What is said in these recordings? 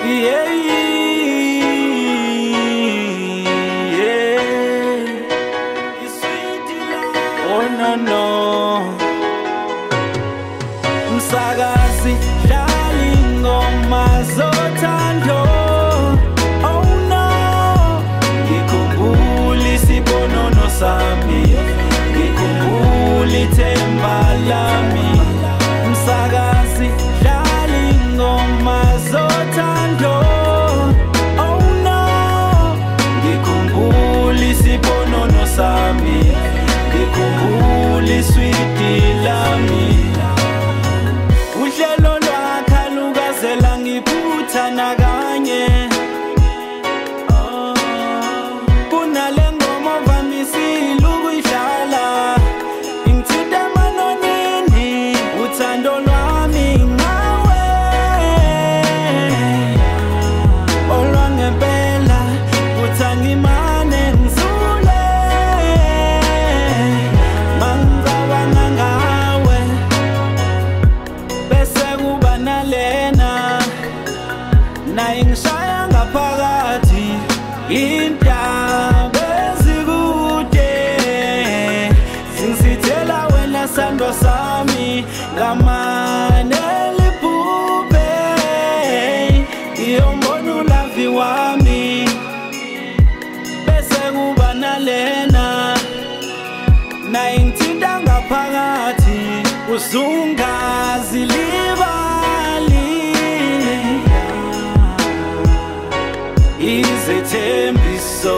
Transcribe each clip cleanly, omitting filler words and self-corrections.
Yeah, yeah. Oh no no. Msakazi dlala ingoma zothando. Oh no. Ngikhumbula isibonono sami, ngikhumbula ithemba lami. Msakazi dlala ingoma zothando. Oh no. Ngikhumbula isibonono sami, ngikhumbula iswiti lami. Uhlelo lwakha lukazela ngiphutha nakanye. Kunale ngoma ovamisile ukuyidlala, ingithinte emanonini, uthando lwami ngawe. Olwangempela uthangimane ngizule, mangicabanga ngawe bese kuba nalena naye ngishaya ngaphakathi indaba ezikude, singisithela wena sandwa sami ngamane liphuphe, iyombona ulavi wami bese kuba nalena naye ngithinta ngaphakathi uzungazilibali izethembiso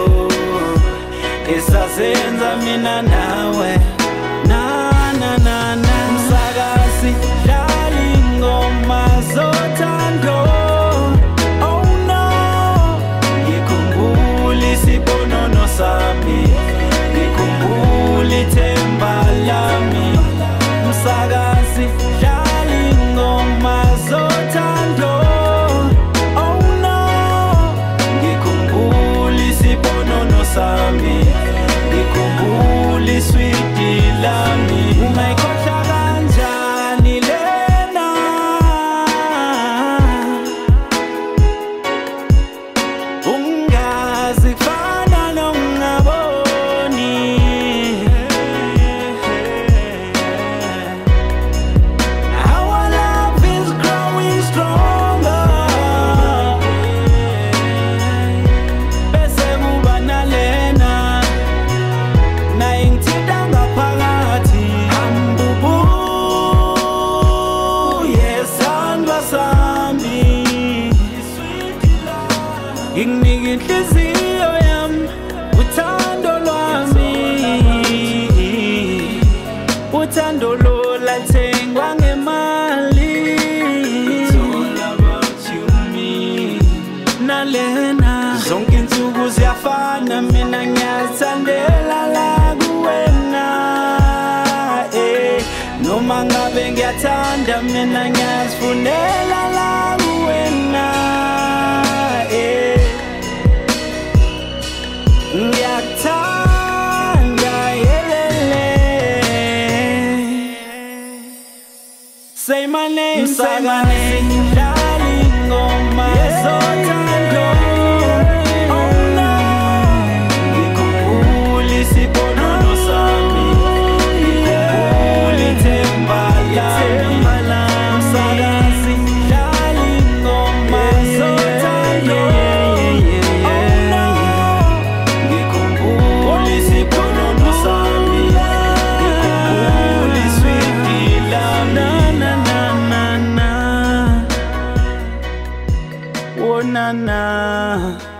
esazenza mina nawe. Na na na na. Msakazi dlala ingoma zothando. Oh no. Ngikhumbula isibonono sami, ngikhumbula ithemba lami. Msakazi dlala ingoma zothando. Oh no. Ngikhumbula isibonono sami, ngikhumbula iswiti lami. Ungayikhohlwa kanjani lena? Ungazi kufana nongaboni. Our love is growing stronger. Bese kuba nalena naye ngithintha ngaphakathi, hambubu yesandla sami, nginginika inhliziyo yami, uthando lwami, uthando lolathengwa ngemali. It's all about you, me. Nalena zonke insuku ziyafana, mina ngiyathandela la kuwena. Noma ngabe ngiyathanda, mina ngiyazifunela la kuwena. Ngiyakuthanda yelele. Say my name, say my name. Dlala ingoma zothando. Oh no. Ngikhumbula isibonono sami, ngikhumbula ithemba lami. Msakazi dlala ingoma zothando. Oh no. Ngikhumbula isibonono sami, ngikhumbula iswiti lami. Na na na na. Oh na na.